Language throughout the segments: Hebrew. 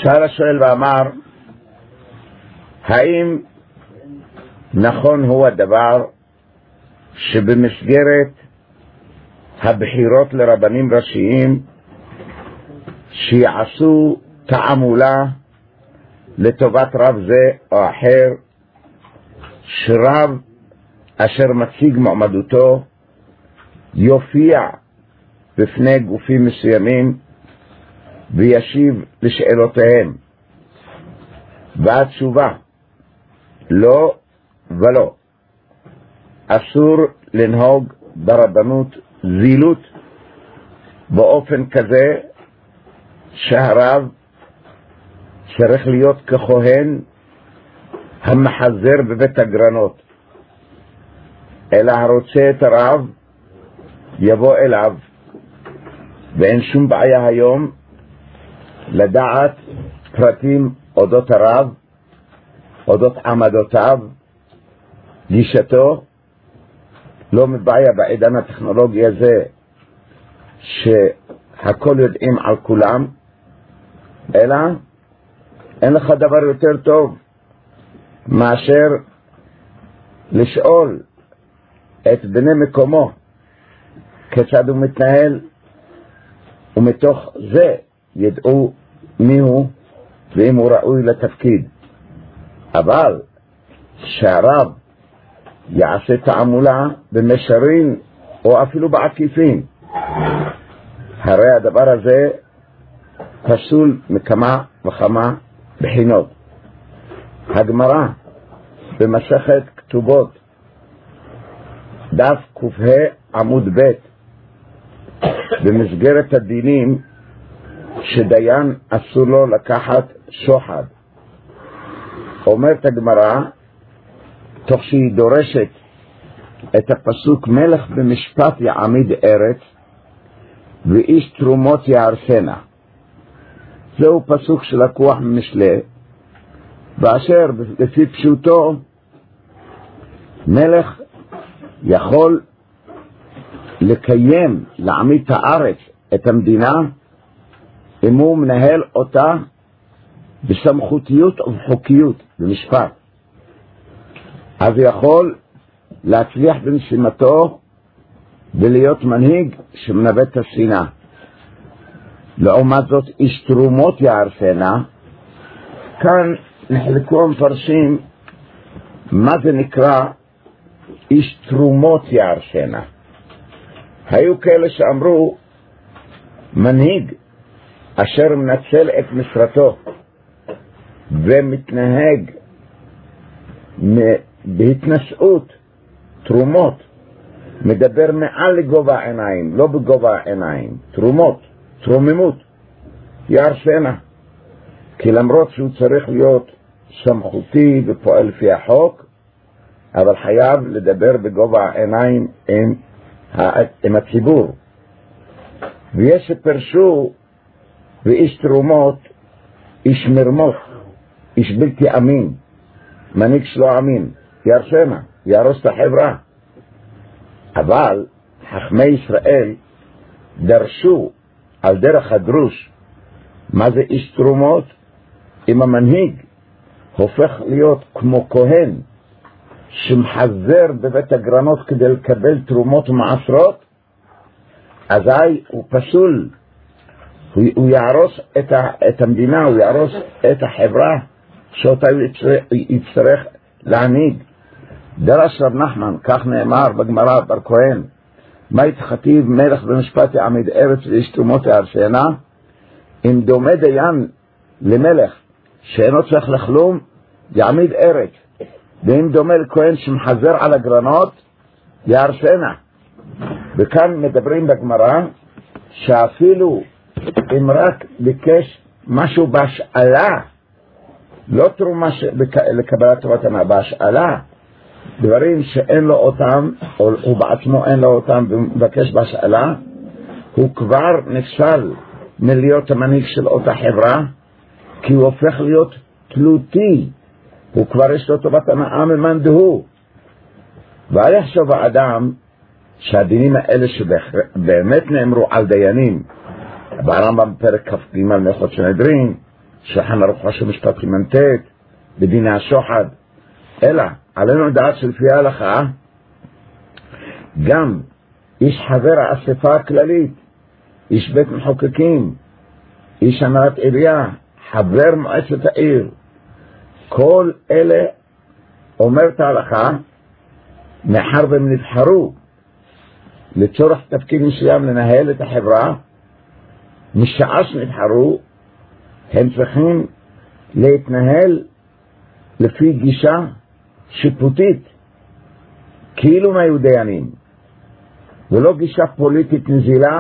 שאל השואל ואמר, האם נכון הוא הדבר שבמסגרת הבחירות לרבנים ראשיים שיעשו תעמולה לטובת רב זה או אחר, שרב אשר מציג מועמדותו יופיע בפני גופים מסוימים וישיב לשאלותיהם, והתשובה לא ולא. אסור לנהוג ברבנות זילות באופן כזה שהרב צריך להיות ככהן המחזר בבית הגרנות, אלא הרוצה את הרב יבוא אליו, ואין שום בעיה היום לדעת פרטים אודות הרב, אודות עמדותיו, גישתו. לא מבעיה בעידן הטכנולוגי הזה שהכל יודעים על כולם, אלא אין לך דבר יותר טוב מאשר לשאול את בני מקומו כיצד הוא מתנהל, ומתוך זה ידעו מי הוא ואם הוא ראוי לתפקיד. אבל שהרב יעשה תעמולה במישרין או אפילו בעקיפין, הרי הדבר הזה פסול מכמה וכמה בחינות. הגמרא במסכת כתובות דף ק"ה עמוד ב' במסגרת הדינים שדיין אסור לו לקחת שוחד, אומרת הגמרא, תוך שהיא דורשת את הפסוק מלך במשפט יעמיד ארץ ואיש תרומות יערסנה. זהו פסוק שלקוח ממשלי, באשר לפי פשוטו מלך יכול לקיים, להעמיד את הארץ, את המדינה, אם הוא מנהל אותה בסמכותיות ובחוקיות, במשפט. אז הוא יכול להצליח במשימתו ולהיות מנהיג שמנווט את השנאה. לעומת זאת, איש תרומות יערסנה, כאן נחלקו המפרשים מה זה נקרא איש תרומות יערסנה. היו כאלה שאמרו מנהיג אשר מנצל את משרתו ומתנהג בהתנשאות, תרומות, מדבר מעל לגובה העיניים, לא בגובה העיניים, תרומות, תרוממות, יערסנה. כי למרות שהוא צריך להיות סמכותי ופועל לפי החוק, אבל חייב לדבר בגובה העיניים עם הציבור. ויש שפרשו ואיש תרומות, איש מרמות, איש בלתי אמין, מנהיג שלא אמין, יערסנה, יהרוס את החברה. אבל חכמי ישראל דרשו על דרך הדרוש מה זה איש תרומות. אם המנהיג הופך להיות כמו כהן שמחזר בבית הגרנות כדי לקבל תרומות ומעשרות, אזי הוא פסול, הוא יערוס את המדינה, הוא יערוס את החברה שאותה יצטרך להנהיג. דרש רב נחמן, כך נאמר בגמרא בר כהן, מה יתכתיב מלך במשפט יעמיד ארץ ואיש תרומות יערסנה? אם דומה דיין למלך שאינו צריך לכלום, יעמיד ארץ, ואם דומה לכהן שמחזר על הגרנות, יערסנה. וכאן מדברים בגמרא שאפילו אם רק ביקש משהו בהשאלה, לא תרומה לקבלת טובת הנאה, בהשאלה, דברים שאין לו אותם, או הוא בעצמו אין לו אותם ומבקש בהשאלה, הוא כבר נכשל מלהיות המנהיג של אותה חברה, כי הוא הופך להיות תלותי, הוא כבר יש לו טובת הנאה ממאן דהוא. ואל יחשוב האדם שהדינים האלה שבאמת נאמרו על דיינים, ברמב"ם פרק כ"ג מהלכות סנהדרין, שולחן ערוך ראשי משפט סימנטט, בדיני השוחד, אלא עלינו לדעת שלפי ההלכה, גם איש חבר האספה הכללית, איש בית מחוקקים, איש הנהלת עירייה, חבר מועצת העיר, כל אלה אומרת ההלכה, מאחר והם נבחרו לצורך תפקיד מסוים לנהל את החברה, משעה שנבחרו הם צריכים להתנהל לפי גישה שיפוטית, כאילו מהיו דיינים, ולא גישה פוליטית נזילה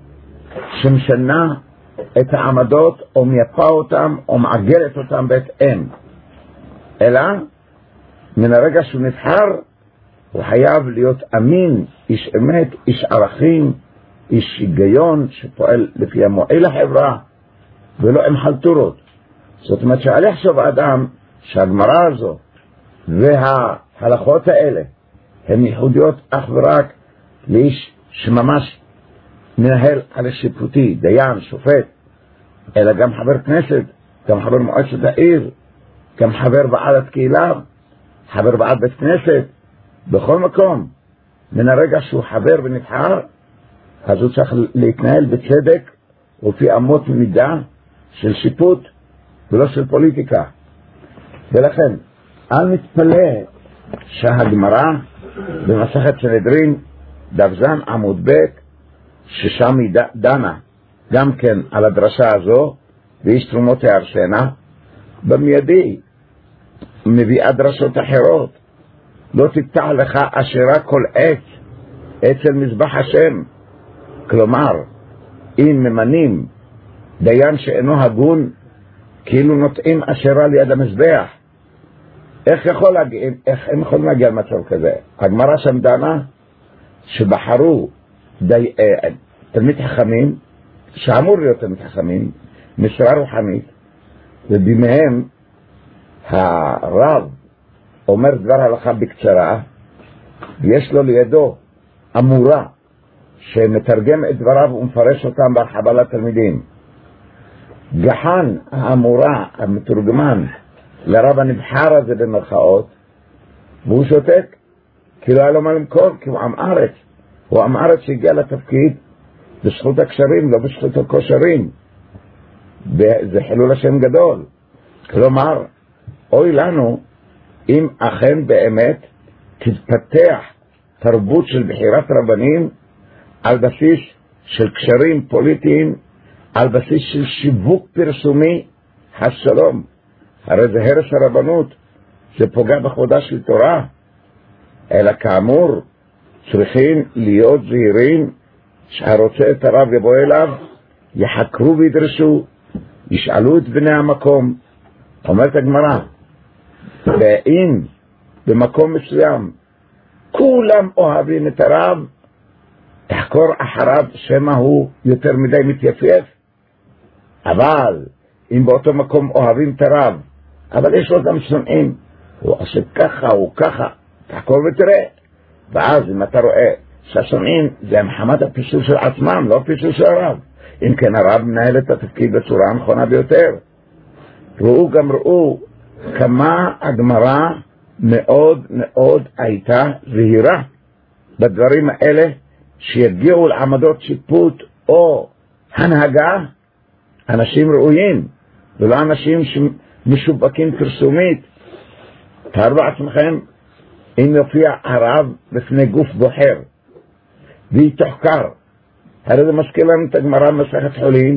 שמשנה את העמדות או מייפה אותם או מעגלת אותם בהתאם, אלא מן הרגע שהוא נבחר הוא חייב להיות אמין, איש אמת, איש ערכים, איש היגיון שפועל לפי המועיל לחברה ולא עם חלטורות. זאת אומרת שעל יחשוב האדם שהגמרא הזו וההלכות האלה הן ייחודיות אך ורק לאיש שממש מנהל על השיפוטי, דיין, שופט, אלא גם חבר כנסת, גם חבר מועצת העיר, גם חבר ועדת קהילה, חבר ועד בית כנסת, בכל מקום. מן הרגע שהוא חבר ונבחר, אז הוא צריך להתנהל בצדק ולפי אמות מידה של שיפוט ולא של פוליטיקה. ולכן אל נתפלא שהגמרא במסכת סנהדרין דף ז עמוד ב' ששם היא דנה גם כן על הדרשה הזו, ואיש תרומות יערשנה, במיידי מביאה דרשות אחרות. לא תפתח לך אשרה כל עץ אצל מזבח השם. כלומר, אם ממנים דיין שאינו הגון, כאילו נוטעים אשרה ליד המזבח. איך הם יכולים להגיע למצב כזה? הגמרא שם דנה שבחרו תלמיד חכמים, שאמור להיות תלמיד חכמים, משרה רוחנית, ובימיהם הרב אומר דבר הלכה בקצרה, ויש לו לידו אמורה שמתרגם את דבריו ומפרש אותם בהרחבה לתלמידים. גחן האמורה, המתורגמן לרב הנבחר הזה במרכאות, והוא שותק, כי לא היה לו מה למכור, כי הוא עם ארץ. הוא עם ארץ שהגיע לתפקיד בזכות הקשרים, לא בזכות הכושרים. זה חילול השם גדול. כלומר, אוי לנו אם אכן באמת תתפתח תרבות של בחירת רבנים על בסיס של קשרים פוליטיים, על בסיס של שיווק פרסומי, השלום. הרי זה הרס הרבנות, זה פוגע בכבודה של תורה. אלא כאמור צריכים להיות זהירים, שהרוצה את הרב יבוא אליו, יחקרו וידרשו, ישאלו את בני המקום. אומרת הגמרא, ואם במקום מסוים כולם אוהבים את הרב, תחקור אחריו שמא הוא יותר מדי מתייפייף. אבל אם באותו מקום אוהבים את הרב, אבל יש לו גם שונאים, הוא עושה ככה, הוא ככה, תחקור ותראה. ואז אם אתה רואה שהשונאים זה מחמת הפיסול של עצמם, לא פיסול של הרב, אם כן הרב מנהל את התפקיד בצורה הנכונה ביותר. ראו כמה הגמרא מאוד מאוד הייתה זהירה בדברים האלה, שיגיעו לעמדות שיפוט או הנהגה אנשים ראויים, ולא אנשים שמשובקים פרסומית. תארו לעצמכם אם יופיע הרב בפני גוף בוחר והיא תוחקר. הרי זה מזכיר לנו את הגמרא במסכת חולין,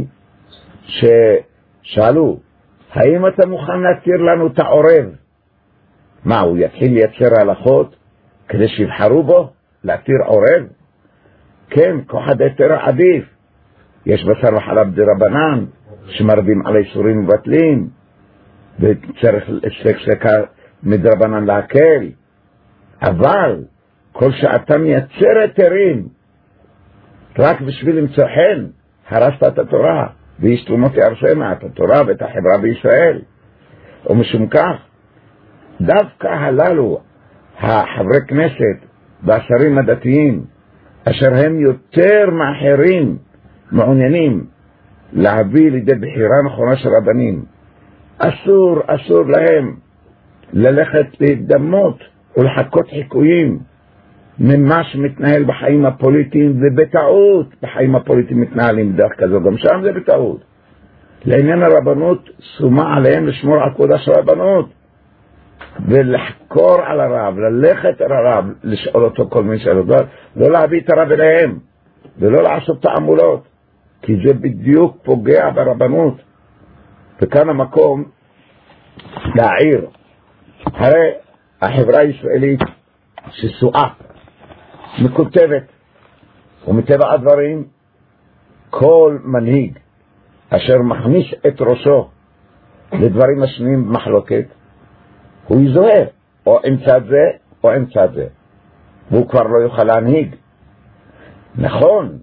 ששאלו, האם אתה מוכן להתיר לנו את העורב? מה, הוא יתחיל לייצר הלכות כדי שיבחרו בו להתיר עורב? כן, כוח הדתר עדיף. יש בשר וחלב דרבנן שמרבים על איסורים ובטלים, וצריך סקסקה מדרבנן להקל. אבל כל שאתה מייצר היתרים רק בשביל למצוא חן, הרסת את התורה, ואיש תרומות יערשנה את התורה ואת החברה בישראל. ומשום כך דווקא הללו החברי כנסת והשרים הדתיים, אשר הם יותר מאחרים מעוניינים להביא לידי בחירה נכונה של רבנים, אסור להם ללכת להתדמות ולחכות חיקויים ממה שמתנהל בחיים הפוליטיים, ובטעות בחיים הפוליטיים מתנהלים בדרך כזו, גם שם זה בטעות. לעניין הרבנות שומה עליהם לשמור על כבודה של הרבנות ולחקור על הרב, ללכת על הרב, לשאול אותו כל מיני שאלות, לא להביא את הרב אליהם ולא לעשות תעמולות, כי זה בדיוק פוגע ברבנות. וכאן המקום להעיר, הרי החברה הישראלית שסועה מקוטבת, ומטבע הדברים כל מנהיג אשר מכניס את ראשו לדברים השנויים במחלוקת הוא יזוהר, או עם צד זה או עם צד זה, והוא כבר לא יוכל להנהיג. נכון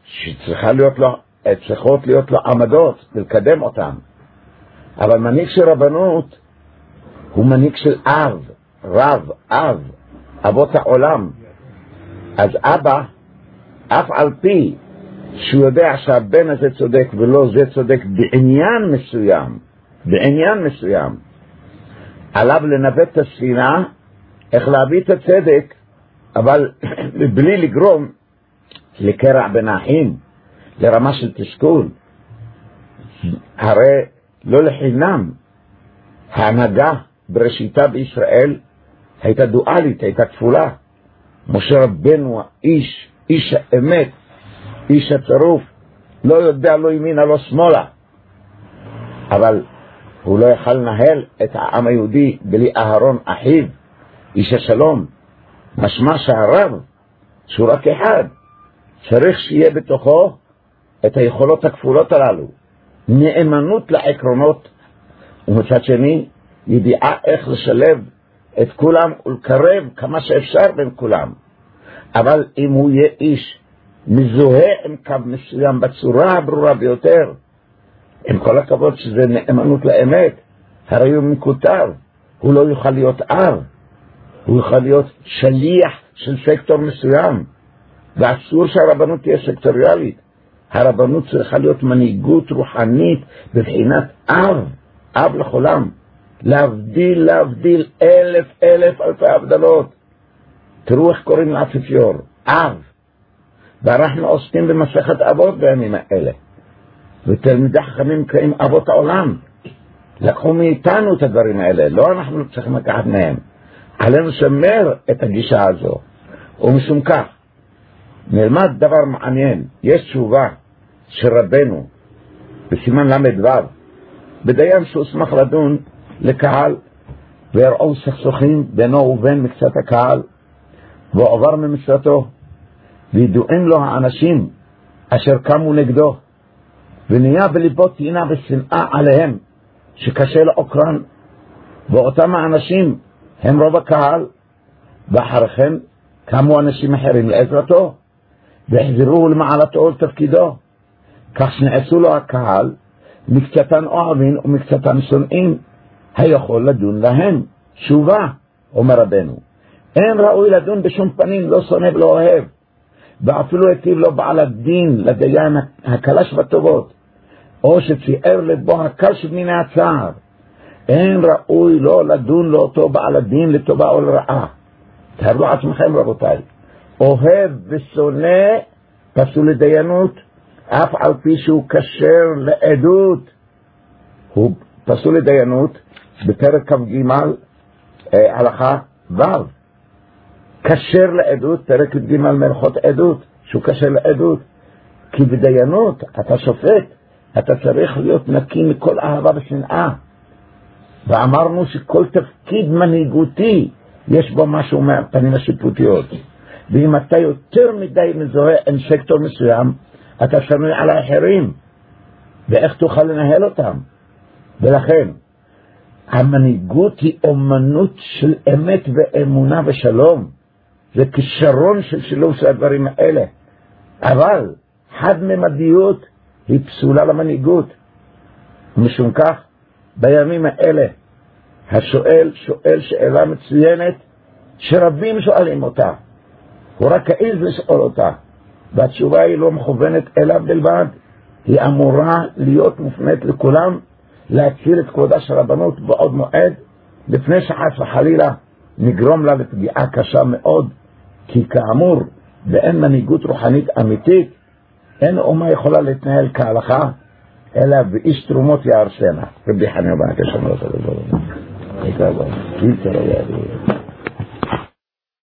שצריכות להיות לו עמדות ולקדם אותם, אבל מנהיג של רבנות הוא מנהיג של אב, אבות העולם. אז אבא, אף על פי שהוא יודע שהבן הזה צודק ולא זה צודק בעניין מסוים, עליו לנווט את הספינה, איך להביא את הצדק, אבל בלי לגרום לקרע בין האחים, לרמה של תסכול. הרי לא לחינם ההנהגה בראשיתה בישראל הייתה דואלית, הייתה כפולה. משה רבנו איש האמת, איש הצירוף, לא יודע לא ימינה לא שמאלה, אבל הוא לא יכל לנהל את העם היהודי בלי אהרון אחיו, איש השלום. משמע שהרב, שהוא רק אחד, צריך שיהיה בתוכו את היכולות הכפולות הללו, נאמנות לעקרונות, ומצד שני ידיעה איך לשלב את כולם ולקרב כמה שאפשר בין כולם. אבל אם הוא יהיה איש מזוהה עם קו מסוים בצורה הברורה ביותר, עם כל הכבוד שזה נאמנות לאמת, הרי הוא מקוטב, הוא לא יוכל להיות אב, הוא יוכל להיות שליח של סקטור מסוים, ואסור שהרבנות תהיה סקטוריאלית. הרבנות צריכה להיות מנהיגות רוחנית בבחינת אב לכולם, להבדיל אלפי הבדלות. תראו איך קוראים לאפיפיור, אב. ואנחנו עוסקים במסכת אבות בימים האלה, ותלמידי חכמים קוראים אבות העולם. לקחו מאיתנו את הדברים האלה, לא אנחנו צריכים לקחת מהם. עלינו לשמר את הגישה הזו. ומשום כך נלמד דבר מעניין. יש תשובה של רבנו בסימן למד ו' בדיין שהוסמך לדון לקהל, והראו סכסוכים בינו ובין מקצת הקהל, ועובר ממשרתו, וידועים לו האנשים אשר קמו נגדו, ונהיה בליבו תינה ושנאה עליהם שקשה לעוקרן. ואותם האנשים הם רוב הקהל, ואחריכם קמו אנשים אחרים לעזרתו והחזרו למעלתו ולתפקידו, כך שנעשו לו הקהל מקצתן אוהבים ומקצתן שונאים, היכול לדון להם תשובה. אומר רבנו, אין ראוי לדון בשום פנים, לא שונא ולא אוהב, ואפילו היטיב לו בעל הדין לדיין הקלש בטובות, או שציער לבו הקל שבמיני הצער, אין ראוי לו לדון לאותו בעל הדין לטובה או לרעה. תארו עצמכם רבותיי, אוהב ושונא פסול לדיינות, אף על פי שהוא כשר לעדות. הוא פסול לדיינות בפרק כ"ג הלכה ו', כשר לעדות, פרק כ"ג מלכות עדות, שהוא כשר לעדות. כי בדיינות אתה שופט, אתה צריך להיות נקי מכל אהבה ושנאה. ואמרנו שכל תפקיד מנהיגותי יש בו משהו מהפנים השיפוטיות, ואם אתה יותר מדי מזוהה עם סקטור מסוים, אתה שנוי על האחרים, ואיך תוכל לנהל אותם? ולכן המנהיגות היא אומנות של אמת ואמונה ושלום, זה כישרון של שילוב של הדברים האלה. אבל חד-ממדיות היא פסולה למנהיגות. ומשום כך בימים האלה השואל שואל שאלה מצוינת שרבים שואלים אותה, הוא רק העז לשאול אותה, והתשובה היא לא מכוונת אליו בלבד, היא אמורה להיות מופנית לכולם, להציל את כבודה של הרבנות בעוד מועד, לפני שחס וחלילה נגרום לה לפגיעה קשה מאוד, כי כאמור, באין מנהיגות רוחנית אמיתית, אין אומה יכולה להתנהל כהלכה, אלא באיש תרומות יערשנה. רבי חנינא בן עקשיא אומר את הדבר הזה.